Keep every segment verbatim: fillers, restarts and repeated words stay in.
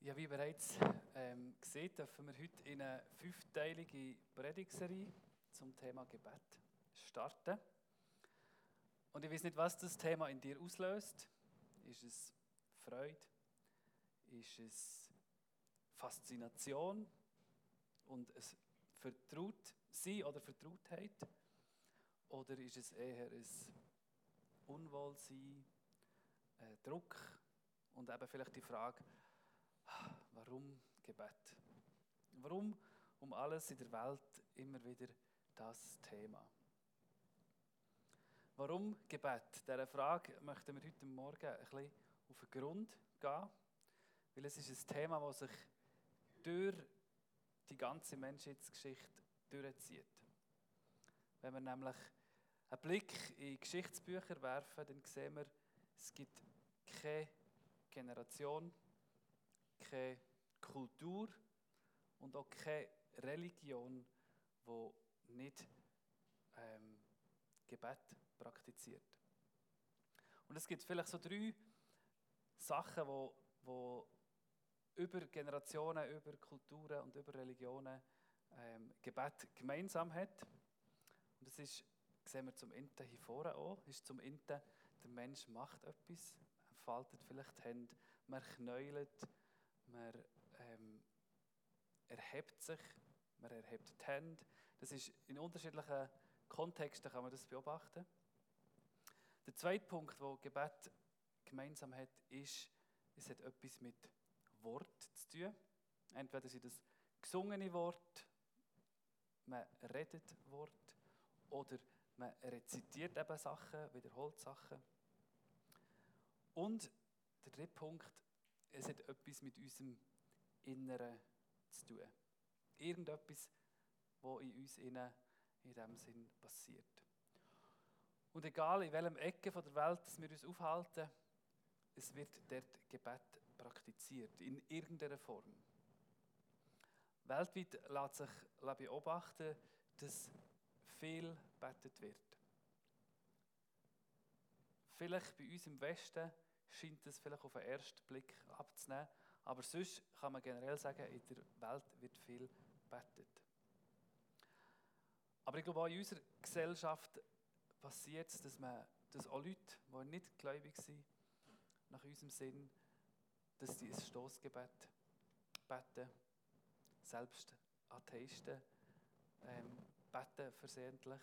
Ja, wie bereits ähm, gesehen, dürfen wir heute in eine fünfteilige Predigtserie zum Thema Gebet starten. Und ich weiß nicht, was das Thema in dir auslöst. Ist es Freude? Ist es Faszination und es Vertrautsein oder Vertrautheit? Oder ist es eher ein Unwohlsein, ein Druck und eben vielleicht die Frage, warum Gebet? Warum um alles in der Welt immer wieder das Thema? Warum Gebet? Dieser Frage möchten wir heute Morgen ein bisschen auf den Grund gehen, weil es ist ein Thema, das sich durch die ganze Menschheitsgeschichte durchzieht. Wenn wir nämlich einen Blick in Geschichtsbücher werfen, dann sehen wir, es gibt keine Generation, keine Kultur und auch keine Religion, die nicht ähm, Gebet praktiziert. Und es gibt vielleicht so drei Sachen, wo, wo über Generationen, über Kulturen und über Religionen ähm, Gebet gemeinsam hat. Und das ist, sehen wir zum einen hier vorne auch, ist zum einen, der Mensch macht etwas, er faltet vielleicht die Hände, man knäulet, man ähm, erhebt sich, man erhebt die Hände. Das ist in unterschiedlichen Kontexten kann man das beobachten. Der zweite Punkt, wo Gebet gemeinsam hat, ist, es hat etwas mit Wort zu tun. Entweder sind das gesungene Wort, man redet Wort oder man rezitiert eben Sachen, wiederholt Sachen. Und der dritte Punkt, es hat etwas mit unserem Inneren zu tun. Irgendetwas, was in uns innen in diesem Sinn passiert. Und egal in welchem Ecke von der Welt wir uns aufhalten, es wird dort Gebet praktiziert, in irgendeiner Form. Weltweit lässt sich beobachten, dass viel gebetet wird. Vielleicht bei uns im Westen scheint es vielleicht auf den ersten Blick abzunehmen, aber sonst kann man generell sagen, in der Welt wird viel gebetet. Aber ich glaube, auch in unserer Gesellschaft passiert es, dass, man, dass auch Leute, die nicht gläubig sind, nach unserem Sinn, dass sie ein Stossgebet beten. Selbst Atheisten ähm, beten versehentlich.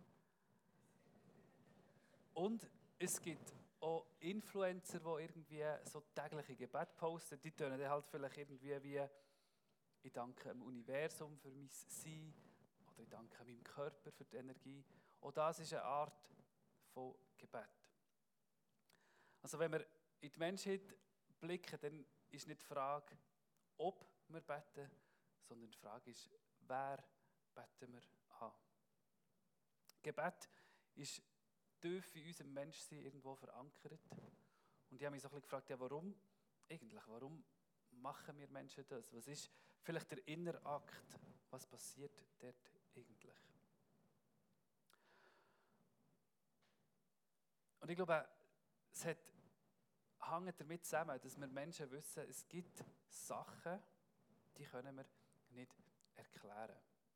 Und es gibt auch Influencer, die irgendwie so tägliche Gebet posten. Die tönen dann halt vielleicht irgendwie wie, ich danke dem Universum für mein Sein oder ich danke meinem Körper für die Energie. Auch das ist eine Art von Gebet. Also wenn wir in die Menschheit blicken, dann ist nicht die Frage, ob wir beten, sondern die Frage ist, wer beten wir an. Gebet ist tief in unserem Menschsein irgendwo verankert. Und ich habe mich so ein bisschen gefragt, ja, warum eigentlich? Warum machen wir Menschen das? Was ist vielleicht der innere Akt? Was passiert dort eigentlich? Und ich glaube, es hat, hängt damit zusammen, dass wir Menschen wissen, es gibt Sachen, die können wir nicht erklären.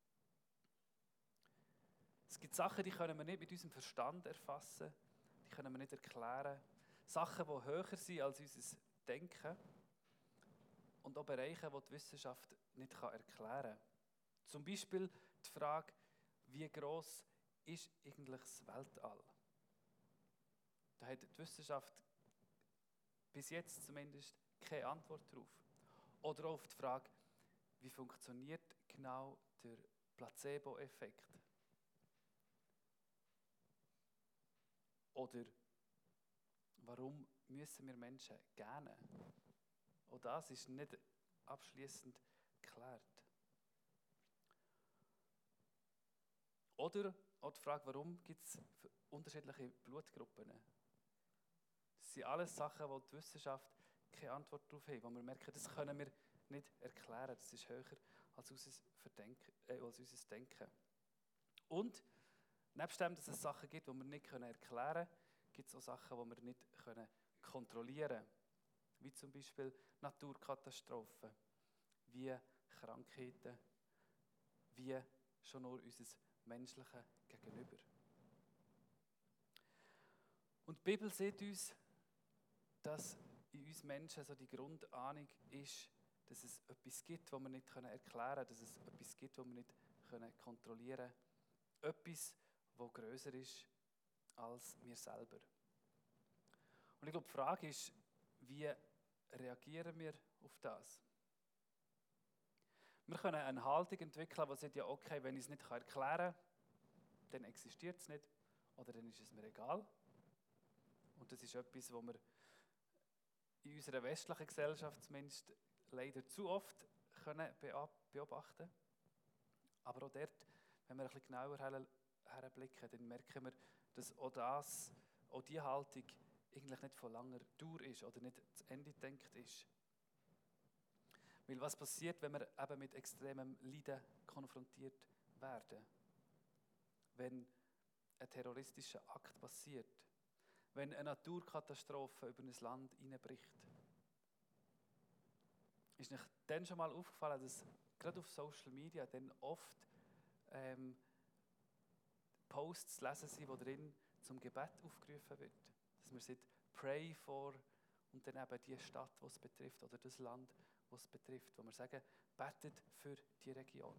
Es gibt Sachen, die können wir nicht mit unserem Verstand erfassen, die können wir nicht erklären. Sachen, die höher sind als unser Denken und auch Bereiche, die die Wissenschaft nicht erklären kann. Zum Beispiel die Frage, wie gross ist eigentlich das Weltall? Da hat die Wissenschaft bis jetzt zumindest keine Antwort darauf. Oder auch auf die Frage, wie funktioniert genau der Placebo-Effekt? Oder warum müssen wir Menschen gerne? Auch das ist nicht abschließend geklärt. Oder auch die Frage, warum gibt es unterschiedliche Blutgruppen? Das sind alles Sachen, wo die Wissenschaft keine Antwort darauf hat, wo wir merken, das können wir nicht erklären. Das ist höher als unser, Verdenken, äh, als unser Denken. Und nebst dem, dass es Sachen gibt, die wir nicht erklären können, gibt es auch Sachen, die wir nicht kontrollieren können. wie zum Beispiel Naturkatastrophen, wie Krankheiten, wie schon nur unser menschliches Gegenüber. Und die Bibel sieht uns, dass in uns Menschen so die Grundahnung ist, dass es etwas gibt, das wir nicht erklären können, dass es etwas gibt, das wir nicht kontrollieren können. Etwas, das grösser ist als wir selber. Und ich glaube, die Frage ist, wie reagieren wir auf das? Wir können eine Haltung entwickeln, die sagt, ja okay, wenn ich es nicht erklären kann, dann existiert es nicht oder dann ist es mir egal. Und das ist etwas, was wir in unserer westlichen Gesellschaft zumindest leider zu oft können beobachten können. Aber auch dort, wenn wir ein bisschen genauer her- herblicken, dann merken wir, dass auch das, auch diese Haltung eigentlich nicht von langer Dauer ist oder nicht zu Ende gedacht ist. Weil was passiert, wenn wir eben mit extremem Leiden konfrontiert werden? Wenn ein terroristischer Akt passiert? Wenn eine Naturkatastrophe über ein Land hineinbricht? Ist euch dann schon mal aufgefallen, dass gerade auf Social Media dann oft ähm, Posts zu lesen sind, wo drin zum Gebet aufgerufen wird? Dass man sagt, pray for und dann eben die Stadt, die es betrifft, oder das Land, das es betrifft, wo wir sagen, betet für die Region.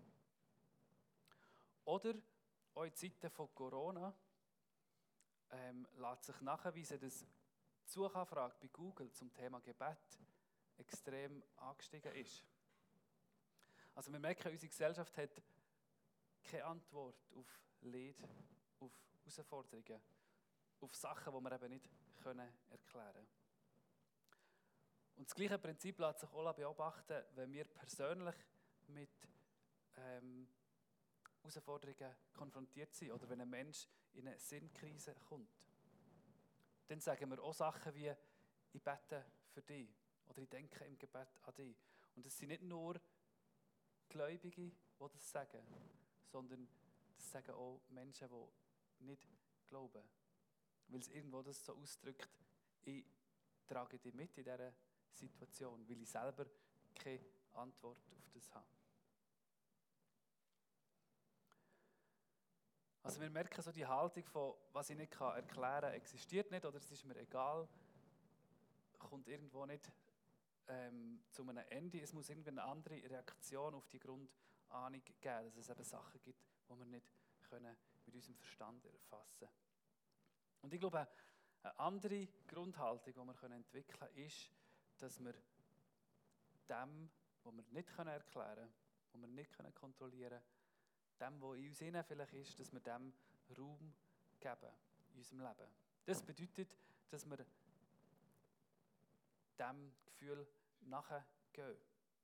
Oder auch in Zeiten von Corona ähm, lässt sich nachweisen, dass die Suchanfrage bei Google zum Thema Gebet extrem angestiegen ist. Also wir merken, unsere Gesellschaft hat keine Antwort auf Leid, auf Herausforderungen, auf Sachen, die wir eben nicht erklären können. Und das gleiche Prinzip lässt sich auch beobachten, wenn wir persönlich mit ähm, Herausforderungen konfrontiert sind oder wenn ein Mensch in eine Sinnkrise kommt. Dann sagen wir auch Sachen wie, ich bete für dich oder ich denke im Gebet an dich. Und es sind nicht nur Gläubige, die das sagen, sondern das sagen auch Menschen, die nicht glauben. Weil es irgendwo das so ausdrückt, ich trage dich mit in dieser Situation, weil ich selber keine Antwort auf das habe. Also wir merken so die Haltung von, was ich nicht erklären kann, existiert nicht oder es ist mir egal, kommt irgendwo nicht ähm, zu einem Ende. Es muss irgendwie eine andere Reaktion auf die Grundahnung geben, dass es eben Sachen gibt, die wir nicht können mit unserem Verstand erfassen können. Und ich glaube, eine andere Grundhaltung, die wir entwickeln können, ist, dass wir dem, was wir nicht erklären können, was wir nicht kontrollieren können, dem, was in uns innen vielleicht ist, dass wir dem Raum geben in unserem Leben. Das bedeutet, dass wir dem Gefühl nachgehen.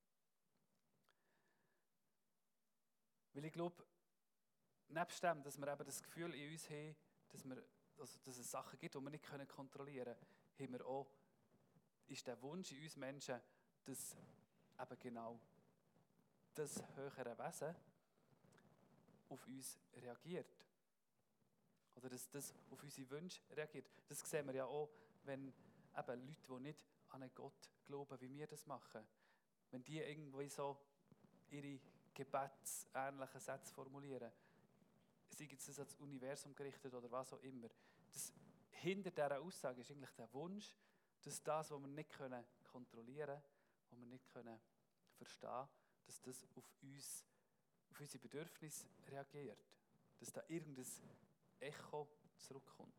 Weil ich glaube, nebst dem, dass wir eben das Gefühl in uns haben, dass, wir, also, dass es Sachen gibt, die wir nicht kontrollieren können, haben wir auch, ist der Wunsch in uns Menschen, dass eben genau das höhere Wesen auf uns reagiert. Oder dass das auf unsere Wünsche reagiert. Das sehen wir ja auch, wenn eben Leute, die nicht an einen Gott glauben, wie wir das machen, wenn die irgendwie so ihre gebetsähnlichen Sätze formulieren, sei es das ans Universum gerichtet oder was auch immer. Das, hinter dieser Aussage ist eigentlich der Wunsch, dass das, was wir nicht können kontrollieren können, was wir nicht können verstehen können, dass das auf uns, auf unsere Bedürfnisse reagiert. Dass da irgendein Echo zurückkommt.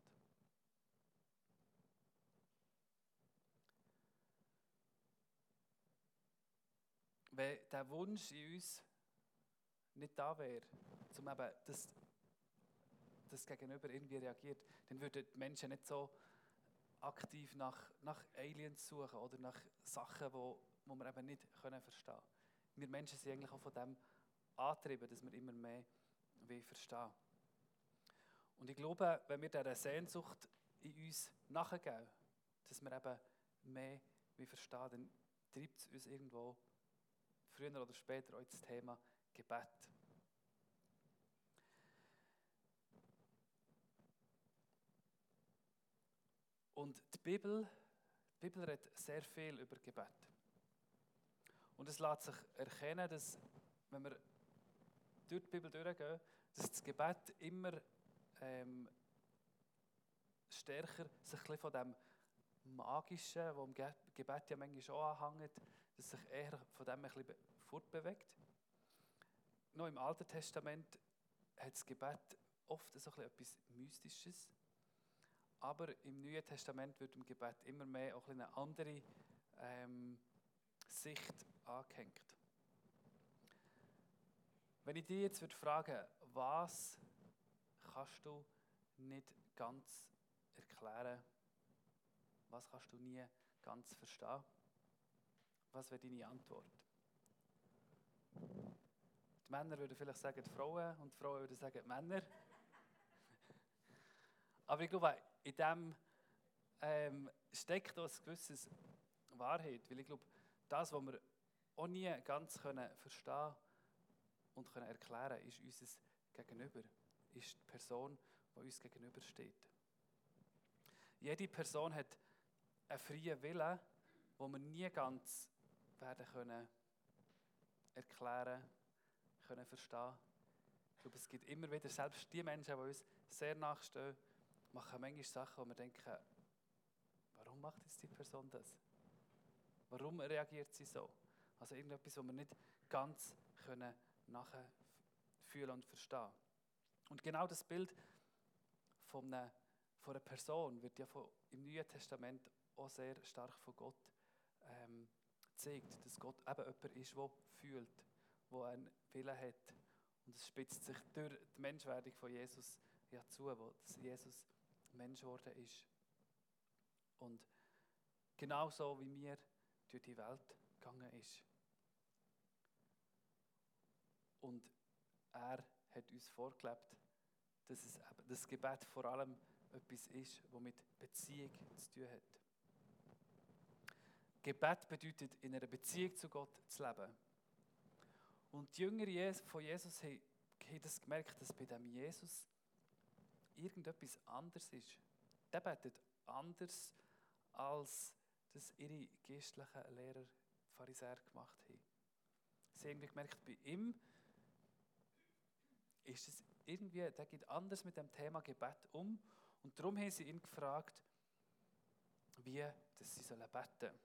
Wenn der Wunsch in uns nicht da wäre, um eben das, das Gegenüber irgendwie reagiert, dann würden die Menschen nicht so aktiv nach, nach Aliens suchen oder nach Sachen, wo, wo wir eben nicht können verstehen können. Wir Menschen sind eigentlich auch von dem angetrieben, dass wir immer mehr verstehen wollen. Und ich glaube, wenn wir dieser Sehnsucht in uns nachgeben, dass wir eben mehr verstehen, dann treibt es uns irgendwo früher oder später auch das Thema Gebet. Und die Bibel Die Bibel redet sehr viel über Gebet. Und es lässt sich erkennen, dass, wenn wir durch die Bibel durchgehen, dass das Gebet immer ähm, stärker sich ein bisschen von dem Magischen, das im Ge- Gebet ja manchmal schon anhängt, dass sich eher von dem ein bisschen fortbewegt. Noch im Alten Testament hat das Gebet oft so ein bisschen etwas Mystisches. Aber im Neuen Testament wird im Gebet immer mehr auch eine andere ähm, Sicht angehängt. Wenn ich dich jetzt würde fragen, was kannst du nicht ganz erklären, was kannst du nie ganz verstehen, was wäre deine Antwort? Die Männer würden vielleicht sagen die Frauen und die Frauen würden sagen die Männer. Aber ich glaube, in dem ähm, steckt auch ein gewisses Wahrheit, weil ich glaube, das, was wir auch nie ganz können verstehen und können erklären, ist unser Gegenüber, ist die Person, die uns gegenübersteht. Jede Person hat einen freien Willen, den wir nie ganz werden können erklären, können verstehen. Ich glaube, es gibt immer wieder, selbst die Menschen, die uns sehr nachstehen, machen manchmal Sachen, wo wir denken, warum macht jetzt die Person das? Warum reagiert sie so? Also irgendetwas, was wir nicht ganz können nachfühlen und verstehen. Und genau das Bild von einer, von einer Person wird ja von, im Neuen Testament auch sehr stark von Gott ähm, gezeigt, dass Gott eben jemand ist, der fühlt, der einen Willen hat. Und es spitzt sich durch die Menschwerdung von Jesus ja zu, wo dass Jesus Mensch geworden ist. Und genauso wie mir durch die Welt gegangen ist. Und er hat uns vorgelebt, dass es eben, das Gebet vor allem etwas ist, das mit Beziehung zu tun hat. Gebet bedeutet, in einer Beziehung zu Gott zu leben. Und die Jünger von Jesus haben, haben das gemerkt, dass bei dem Jesus irgendetwas anderes ist. Der betet anders, als das ihre geistlichen Lehrer, Pharisäer, gemacht haben. Sie haben gemerkt, bei ihm ist es irgendwie, der geht anders mit dem Thema Gebet um. Und darum haben sie ihn gefragt, wie dass sie sollen beten.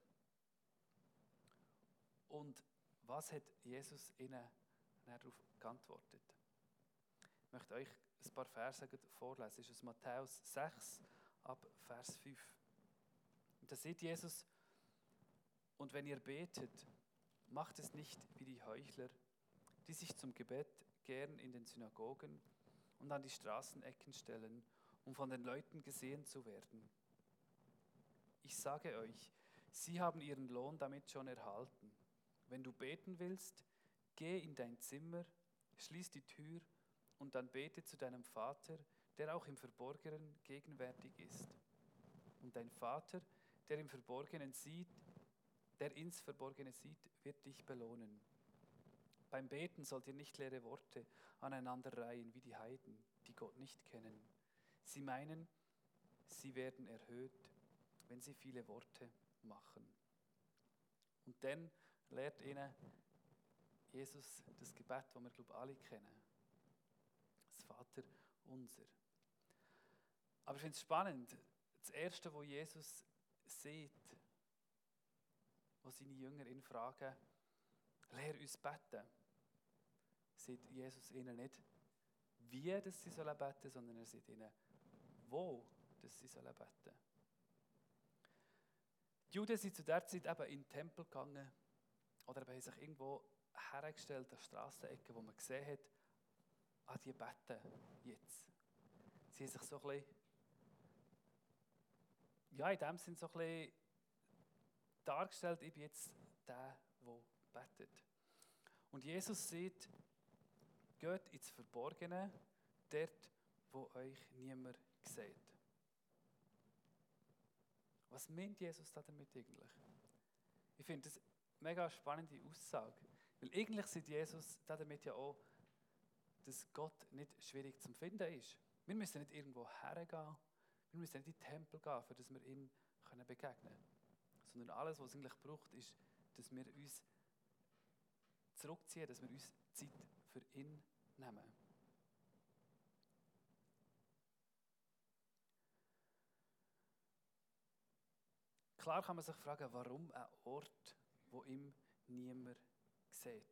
Und was hat Jesus ihnen darauf geantwortet? Ich möchte euch ein paar Verse vorlesen. Das ist aus Matthäus sechs, ab Vers fünf. Und da sieht Jesus, und wenn ihr betet, macht es nicht wie die Heuchler, die sich zum Gebet gern in den Synagogen und an die Straßenecken stellen, um von den Leuten gesehen zu werden. Ich sage euch, sie haben ihren Lohn damit schon erhalten. Wenn du beten willst, geh in dein Zimmer, schließ die Tür und dann bete zu deinem Vater, der auch im Verborgenen gegenwärtig ist. Und dein Vater, der im Verborgenen sieht, der ins Verborgene sieht, wird dich belohnen. Beim Beten sollt ihr nicht leere Worte aneinander reihen wie die Heiden, die Gott nicht kennen. Sie meinen, sie werden erhöht, wenn sie viele Worte machen. Und dann lehrt ihnen Jesus das Gebet, das wir, glaube ich, alle kennen. Das Vater unser. Aber ich finde es spannend, das Erste, was Jesus sieht, wo seine Jünger ihn fragen, lehr uns beten, sieht Jesus ihnen nicht, wie dass sie sollen beten, sondern er sieht ihnen, wo dass sie sollen beten. Die Juden sind zu der Zeit eben in den Tempel gegangen oder haben sich irgendwo hergestellt an Strassenecken, wo man gesehen hat, ah, die beten jetzt. Sie haben sich so ein bisschen, ja, in dem Sinn so ein bisschen dargestellt, ich bin jetzt der, der betet. Und Jesus sagt, geht ins Verborgene, dort, wo euch niemand sieht. Was meint Jesus damit eigentlich? Ich finde das eine mega spannende Aussage. Weil eigentlich sieht Jesus damit ja auch, dass Gott nicht schwierig zu finden ist. Wir müssen nicht irgendwo hergehen, wir müssen nicht in den Tempel gehen, für dass wir ihm begegnen können. sondern alles, was es eigentlich braucht, ist, dass wir uns zurückziehen, dass wir uns Zeit für ihn nehmen. Klar kann man sich fragen, warum ein Ort, wo ihm niemand sieht.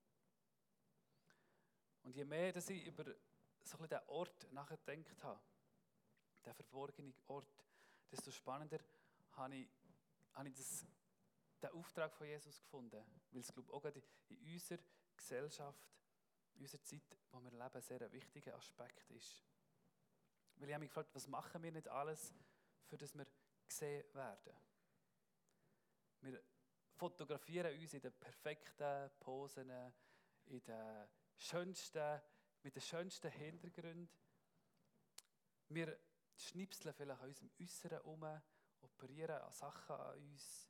Und je mehr dass ich über so ein bisschen diesen Ort nachgedacht habe, der verborgene Ort, desto spannender habe ich, habe ich das, den Auftrag von Jesus gefunden. Weil es, glaube ich, auch gerade in unserer Gesellschaft, in unserer Zeit, wo wir leben, sehr ein wichtiger Aspekt ist. Weil ich habe mich gefragt, was machen wir nicht alles, für das wir gesehen werden? Wir fotografieren uns in den perfekten Posen, in den schönsten, mit den schönsten Hintergründen. Wir schnipseln vielleicht an unserem Äußeren um, operieren an Sachen an uns.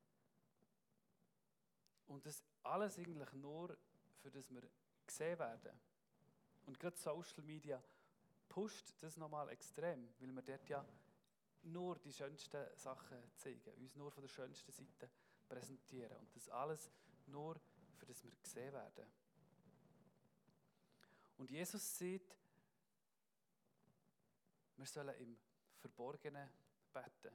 Und das alles eigentlich nur, für das wir gesehen werden. Und gerade Social Media pusht das nochmal extrem, weil wir dort ja nur die schönsten Sachen zeigen, uns nur von der schönsten Seite präsentieren. Und das alles nur, für das wir gesehen werden. Und Jesus sagt, wir sollen im Verborgenen beten.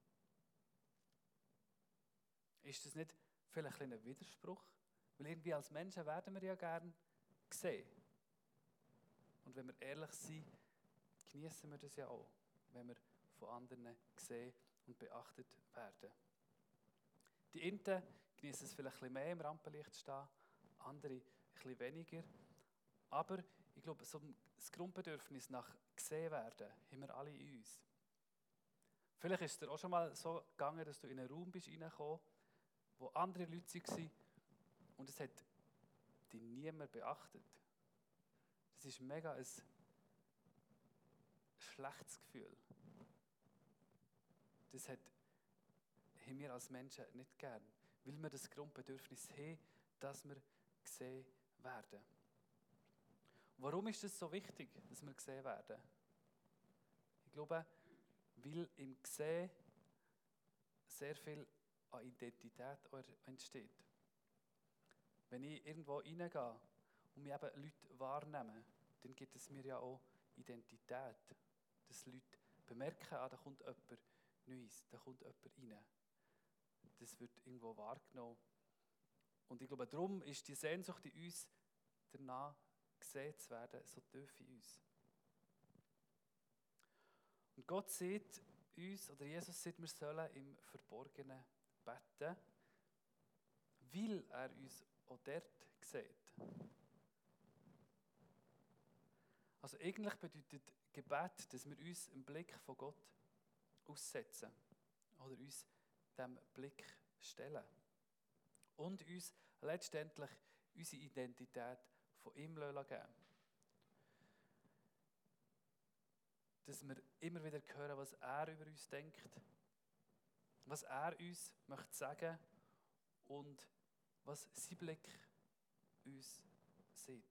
Ist das nicht vielleicht ein Widerspruch? Weil irgendwie als Menschen werden wir ja gerne gesehen. Und wenn wir ehrlich sind, genießen wir das ja auch, wenn wir von anderen gesehen und beachtet werden. Die einen genießen es vielleicht ein bisschen mehr im Rampenlicht zu stehen, andere ein bisschen weniger. Aber ich glaube, so das Grundbedürfnis nach gesehen werden, haben wir alle in uns. Vielleicht ist es dir auch schon mal so gegangen, dass du in einen Raum bist reingekommen, wo andere Leute waren und es hat dich niemand beachtet. Das ist mega ein schlechtes Gefühl. Das hat, haben wir als Menschen nicht gern, weil wir das Grundbedürfnis haben, dass wir gesehen werden. Warum ist es so wichtig, dass wir gesehen werden? Ich glaube, weil im Gesehen sehr viel an Identität entsteht. Wenn ich irgendwo reingehe und mich eben Leute wahrnehmen, dann gibt es mir ja auch Identität. Dass Leute bemerken, ah, da kommt jemand Neues, da kommt jemand rein. Das wird irgendwo wahrgenommen. Und ich glaube, darum ist die Sehnsucht in uns, danach gesehen zu werden, so tief in uns. Und Gott sieht uns, oder Jesus sagt, wir sollen im Verborgenen beten, weil er uns auch dort sieht. Also eigentlich bedeutet Gebet, dass wir uns im Blick von Gott aussetzen oder uns dem Blick stellen und uns letztendlich unsere Identität von ihm geben. Dass wir immer wieder hören, was er über uns denkt, was er uns möchte sagen und was sein Blick uns sieht.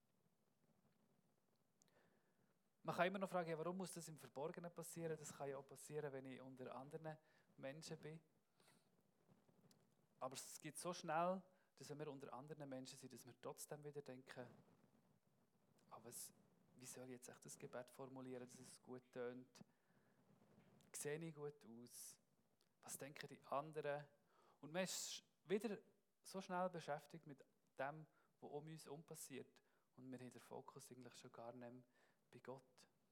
Man kann immer noch fragen, warum muss das im Verborgenen passieren? Das kann ja auch passieren, wenn ich unter anderen Menschen bin. Aber es geht so schnell, dass wenn wir unter anderen Menschen sind, dass wir trotzdem wieder denken, aber was, wie soll ich jetzt echt das Gebet formulieren, dass es gut tönt? Sehe ich gut aus? Was denken die anderen? Und man ist wieder so schnell beschäftigt mit dem, was um uns herum passiert. Und wir haben den Fokus eigentlich schon gar nicht mehr bei Gott.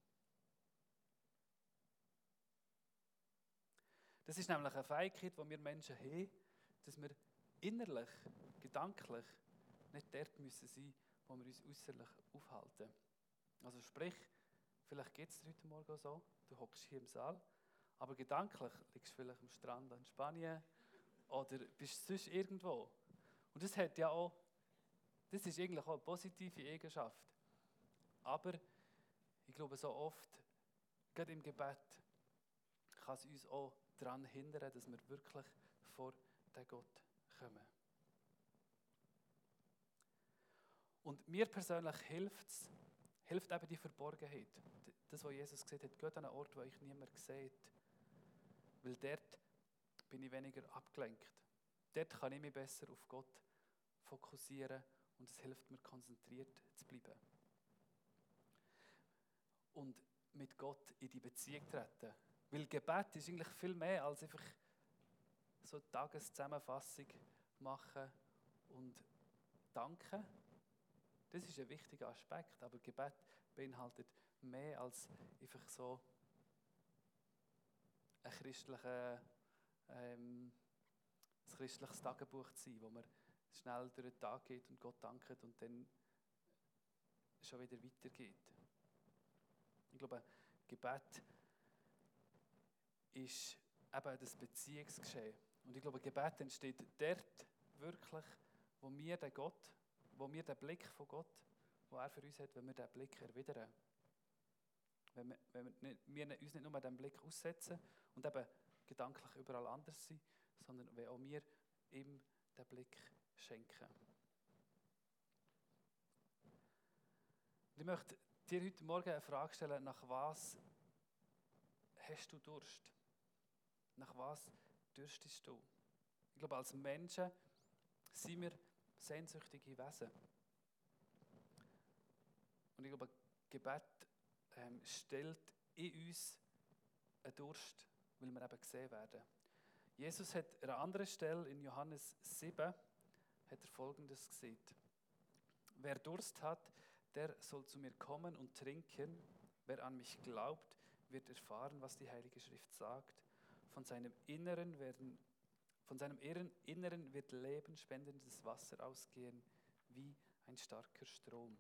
Das ist nämlich eine Fähigkeit, die wir Menschen haben, dass wir innerlich, gedanklich nicht dort müssen sein, wo wir uns äußerlich aufhalten. Also sprich, vielleicht geht es dir heute Morgen so, du hockst hier im Saal, aber gedanklich liegst du vielleicht am Strand in Spanien oder bist sonst irgendwo. Und das hat ja auch, das ist eigentlich auch eine positive Eigenschaft. Aber ich glaube, so oft, gerade im Gebet, kann es uns auch daran hindern, dass wir wirklich vor den Gott kommen. Und mir persönlich hilft es, hilft eben die Verborgenheit. Das, was Jesus gesagt hat, geht an einen Ort, wo euch niemand sieht. Weil dort bin ich weniger abgelenkt. Dort kann ich mich besser auf Gott fokussieren und es hilft mir, konzentriert zu bleiben. Und mit Gott in die Beziehung treten. Weil Gebet ist eigentlich viel mehr als einfach so eine Tageszusammenfassung machen und danken. Das ist ein wichtiger Aspekt, aber Gebet beinhaltet mehr als einfach so ein christliches, ähm, ein christliches Tagebuch zu sein, wo man schnell durch den Tag geht und Gott dankt und dann schon wieder weitergeht. Ich glaube, Gebet ist eben das Beziehungsgeschehen. Und ich glaube, Gebet entsteht dort wirklich, wo wir den Gott, wo wir den Blick von Gott, den er für uns hat, wenn wir diesen Blick erwidern. Wenn wir, wenn wir, nicht, wir uns nicht nur diesen Blick aussetzen und eben gedanklich überall anders sind, sondern wenn auch wir ihm den Blick schenken. Und ich möchte dir heute Morgen eine Frage stellen, nach was hast du Durst? Nach was dürstest du? Ich glaube, als Menschen sind wir sehnsüchtige Wesen. Und ich glaube, Gebet ähm, stellt in uns einen Durst, weil wir eben gesehen werden. Jesus hat an einer anderen Stelle in Johannes sieben hat er Folgendes gesagt. Wer Durst hat, der soll zu mir kommen und trinken. Wer an mich glaubt, wird erfahren, was die Heilige Schrift sagt. Von seinem Inneren werden, von seinem Inneren wird lebenspendendes Wasser ausgehen, wie ein starker Strom.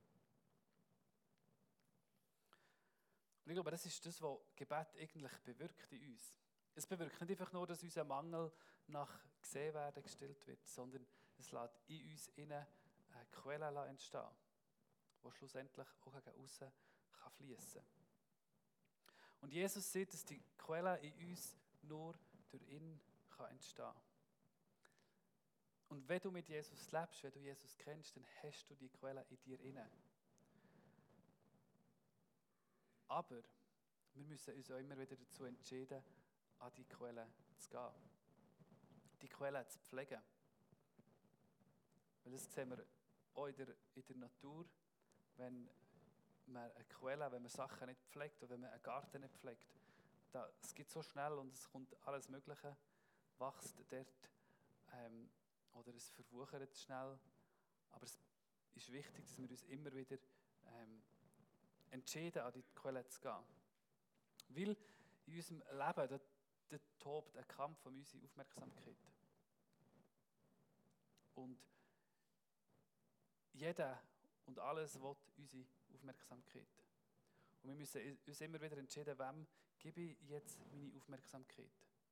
Und ich glaube, das ist das, was Gebet eigentlich bewirkt in uns. Es bewirkt nicht einfach nur, dass unser Mangel nach gesehen werden gestillt wird, sondern es lässt in uns innen eine Quelle entstehen, die schlussendlich auch gegen aussen fließen kann. Und Jesus sieht, dass die Quelle in uns nur durch ihn kann entstehen kann. Und wenn du mit Jesus lebst, wenn du Jesus kennst, dann hast du die Quelle in dir inne. Aber wir müssen uns auch immer wieder dazu entscheiden, an die Quelle zu gehen. Die Quelle zu pflegen. Weil das sehen wir auch in der, in der Natur, wenn man eine Quelle, wenn man Sachen nicht pflegt oder wenn man einen Garten nicht pflegt. Da, es geht so schnell und es kommt alles Mögliche, wächst dort ähm, oder es verwuchert schnell. Aber es ist wichtig, dass wir uns immer wieder ähm, entscheiden, an die Quelle zu gehen. Weil in unserem Leben, da, da tobt ein Kampf um unsere Aufmerksamkeit. Und jeder und alles will unsere Aufmerksamkeit. Und wir müssen uns immer wieder entscheiden, wem gebe ich jetzt meine Aufmerksamkeit.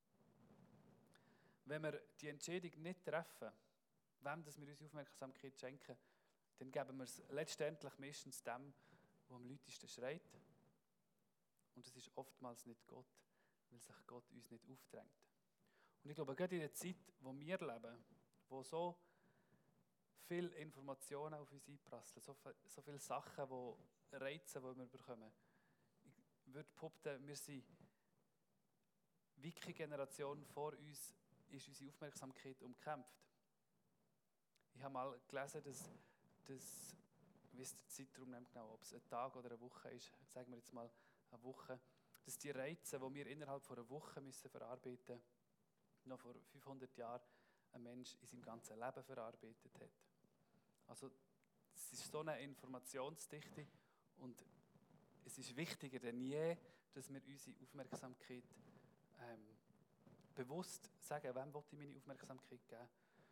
Wenn wir die Entscheidung nicht treffen, wem dass wir unsere Aufmerksamkeit schenken, dann geben wir es letztendlich meistens dem, der am lautesten schreit. Und das ist oftmals nicht Gott, weil sich Gott uns nicht aufdrängt. Und ich glaube, gerade in der Zeit, wo wir leben, wo so viele Informationen auf uns einprasseln, so, viel, so viele Sachen, die Reize, die wir bekommen. Ich würde behaupten, wir sind, wie keine Generation vor uns, ist unsere Aufmerksamkeit umkämpft. Ich habe mal gelesen, dass, dass ich weiss den Zeitraum nicht genau, ob es ein Tag oder eine Woche ist, sagen wir jetzt mal eine Woche, dass die Reize, die wir innerhalb von einer Woche müssen verarbeiten müssen, noch vor fünfhundert Jahren ein Mensch in seinem ganzen Leben verarbeitet hat. Also es ist so eine Informationsdichte und es ist wichtiger denn je, dass wir unsere Aufmerksamkeit ähm, bewusst sagen, wem will ich meine Aufmerksamkeit geben.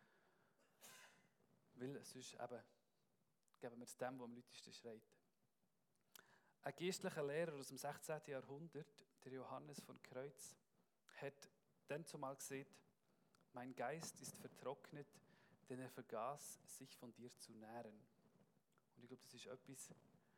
Weil sonst eben geben wir es dem, der am lautesten schreit. Ein geistlicher Lehrer aus dem sechzehnten Jahrhundert, der Johannes von Kreuz, hat dann zumal gesagt, mein Geist ist vertrocknet, denn er vergaß, sich von dir zu nähren. Und ich glaube, das ist etwas,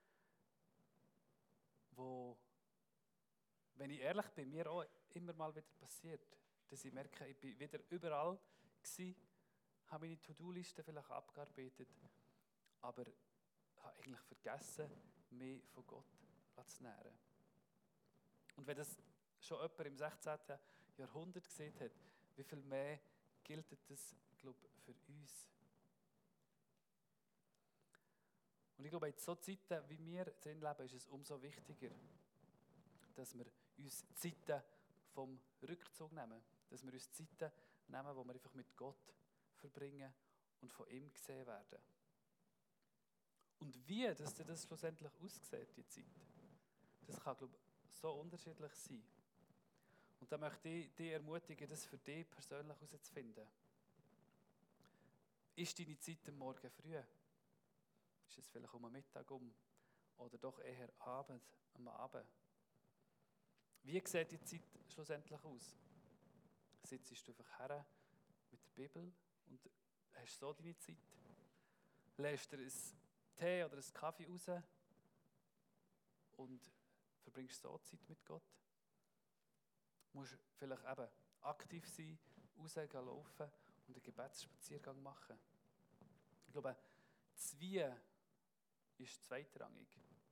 wo, wenn ich ehrlich bin, mir auch immer mal wieder passiert, dass ich merke, ich bin wieder überall gewesen, habe meine To-Do-Liste vielleicht abgearbeitet, aber habe eigentlich vergessen, mich von Gott zu nähren. Und wenn das schon jemand im sechzehnten Jahrhundert gesehen hat, wie viel mehr gilt das, glaube ich, für uns. Und ich glaube, in so Zeiten, wie wir drin leben, ist es umso wichtiger, dass wir uns Zeiten vom Rückzug nehmen. Dass wir uns Zeiten nehmen, wo wir einfach mit Gott verbringen und von ihm gesehen werden. Und wie dass das schlussendlich aussieht, die Zeit, das kann, glaube ich, so unterschiedlich sein. Und da möchte ich dich ermutigen, das für dich persönlich herauszufinden. Ist deine Zeit am Morgen früh? Ist es vielleicht um den Mittag um? Oder doch eher Abend, am Abend? Wie sieht die Zeit schlussendlich aus? Sitzt du einfach her mit der Bibel und hast so deine Zeit? Lässt du einen Tee oder einen Kaffee raus und verbringst so Zeit mit Gott? Du musst vielleicht eben aktiv sein, rausgehen, laufen und einen Gebetsspaziergang machen. Ich glaube, das Wie ist zweitrangig.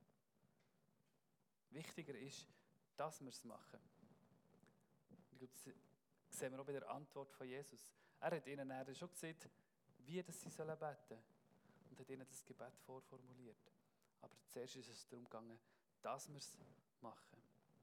Wichtiger ist, dass wir es machen. Ich glaube, das sehen wir auch bei der Antwort von Jesus. Er hat ihnen dann schon gesagt, wie das sie beten sollen und hat ihnen das Gebet vorformuliert. Aber zuerst ist es darum gegangen, dass wir es machen.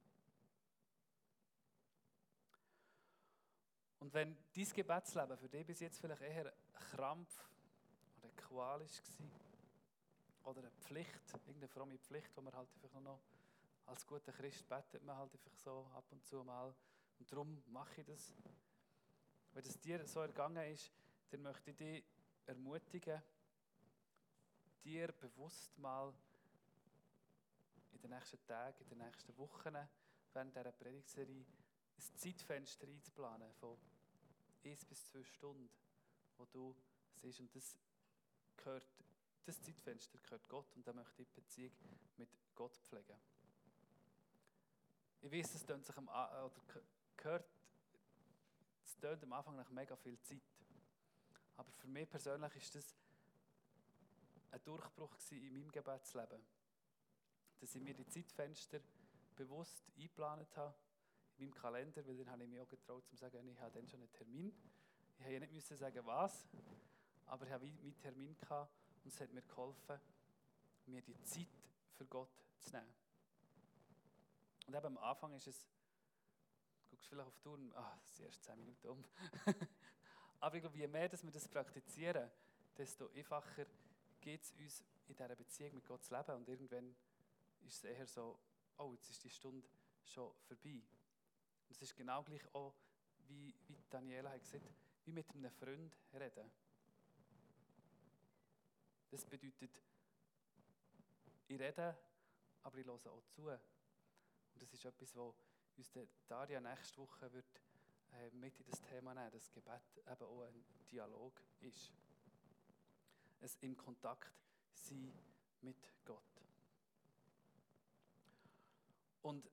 Und wenn dein Gebetsleben für dich bis jetzt vielleicht eher ein Krampf oder eine Qual war oder eine Pflicht, irgendeine fromme Pflicht, die man halt einfach noch als guter Christ betet man halt einfach so ab und zu mal und darum mache ich das. Wenn es dir so ergangen ist, dann möchte ich dich ermutigen, dir bewusst mal in den nächsten Tagen, in den nächsten Wochen, während dieser Predigtserie, ein Zeitfenster einzuplanen von eins bis zwei Stunden, wo du siehst. Und das gehört, das Zeitfenster gehört Gott und da möchte ich die Beziehung mit Gott pflegen. Ich weiß, es tönt sich am, oder gehört, es tönt am Anfang nach mega viel Zeit. Aber für mich persönlich ist das ein Durchbruch in meinem Gebetsleben. Dass ich mir die Zeitfenster bewusst eingeplant habe in meinem Kalender, weil dann habe ich mich auch getraut zu sagen, ich habe dann schon einen Termin. Ich musste ja nicht müssen sagen, was, aber ich habe meinen Termin gehabt und es hat mir geholfen, mir die Zeit für Gott zu nehmen. Und eben am Anfang ist es, du guckst vielleicht auf die Uhr, ah, das sind erst zehn Minuten um. Aber ich glaube, je mehr dass wir das praktizieren, desto einfacher geht es uns in dieser Beziehung mit Gott zu leben. Und irgendwann ist es eher so, oh, jetzt ist die Stunde schon vorbei. Und es ist genau gleich auch, wie, wie Daniela hat gesagt, wie mit einem Freund reden. Das bedeutet, ich rede, aber ich höre auch zu. Und das ist etwas, was uns Daria nächste Woche wird, äh, mit in das Thema nehmen, dass Gebet eben auch ein Dialog ist. Es im Kontakt sein mit Gott. Und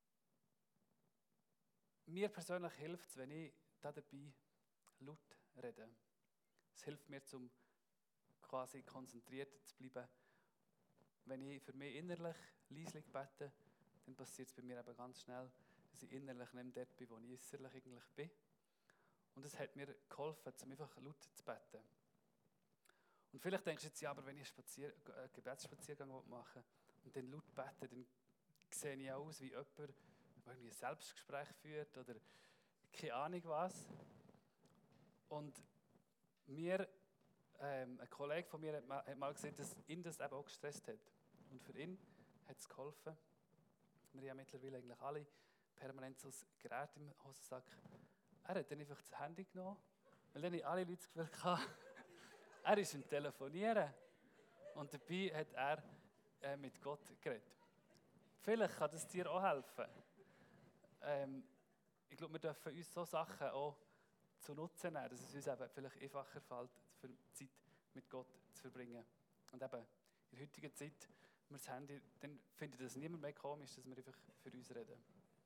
mir persönlich hilft es, wenn ich da dabei laut rede. Es hilft mir, um quasi konzentriert zu bleiben. Wenn ich für mich innerlich leislich bete, dann passiert es bei mir eben ganz schnell, dass ich innerlich nicht mehr dort bin, wo ich äußerlich eigentlich bin. Und es hat mir geholfen, um einfach laut zu beten. Und vielleicht denkst du jetzt, ja, aber wenn ich einen, Spazier- einen Gebetsspaziergang machen will und dann laut bete, dann sehe ich aus wie jemand, der irgendwie ein Selbstgespräch führt oder keine Ahnung was. Und mir, ähm, ein Kollege von mir hat mal, hat mal gesagt, dass ihn das eben auch gestresst hat. Und für ihn hat es geholfen. Wir haben mittlerweile eigentlich alle permanent so ein Gerät im Hosensack. Er hat dann einfach das Handy genommen, weil dann alle Leute das Gefühl hatten, er ist am Telefonieren. Und dabei hat er äh, mit Gott geredet. Vielleicht kann das dir auch helfen. Ähm, ich glaube, wir dürfen uns so Sachen auch zu Nutzen nehmen, dass es uns eben vielleicht einfacher fällt, für Zeit mit Gott zu verbringen. Und eben, in der heutigen Zeit, wir das Handy, dann findet das niemand mehr komisch, dass wir einfach für uns reden.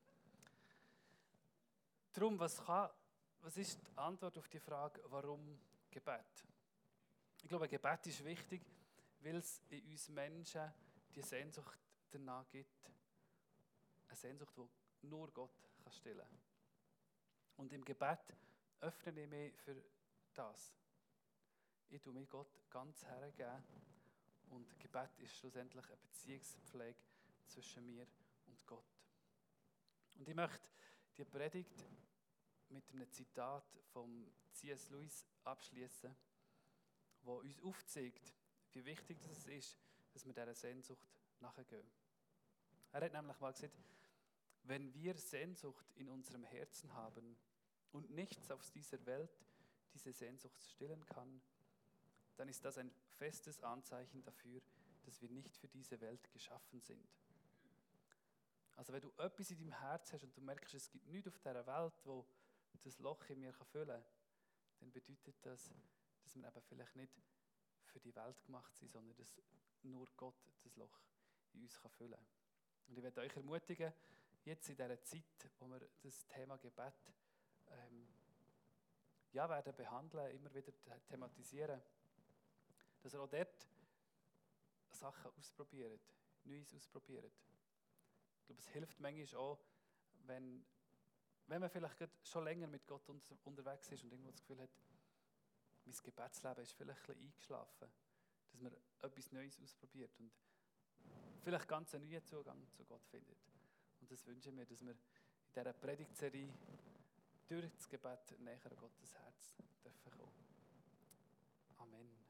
Darum, was, kann, was ist die Antwort auf die Frage, warum Gebet? Ich glaube, Gebet ist wichtig, weil es in uns Menschen die Sehnsucht danach gibt. Eine Sehnsucht, die nur Gott kann stillen kann. Und im Gebet öffne ich mich für das. Ich tue mich Gott ganz hergeben. Und Gebet ist schlussendlich eine Beziehungspflege zwischen mir und Gott. Und ich möchte die Predigt mit einem Zitat von C S Lewis abschließen, wo uns aufzeigt, wie wichtig es ist, dass wir dieser Sehnsucht nachgehen. Er hat nämlich mal gesagt, wenn wir Sehnsucht in unserem Herzen haben und nichts auf dieser Welt diese Sehnsucht stillen kann, dann ist das ein festes Anzeichen dafür, dass wir nicht für diese Welt geschaffen sind. Also wenn du etwas in deinem Herz hast und du merkst, es gibt nichts auf dieser Welt, wo das Loch in mir füllen kann, dann bedeutet das, dass wir eben vielleicht nicht für die Welt gemacht sind, sondern dass nur Gott das Loch in uns füllen kann. Und ich werde euch ermutigen, jetzt in dieser Zeit, wo wir das Thema Gebet ähm, ja, werden behandeln, immer wieder thematisieren, dass ihr auch dort Sachen ausprobiert, Neues ausprobiert. Ich glaube, es hilft manchmal auch, wenn, wenn man vielleicht schon länger mit Gott unterwegs ist und irgendwo das Gefühl hat, mein Gebetsleben ist vielleicht ein bisschen eingeschlafen, dass man etwas Neues ausprobiert und vielleicht ganz einen neuen Zugang zu Gott findet. Und das wünsche ich mir, dass wir in dieser Predigtserie durch das Gebet näher an Gottes Herz dürfen kommen. Amen.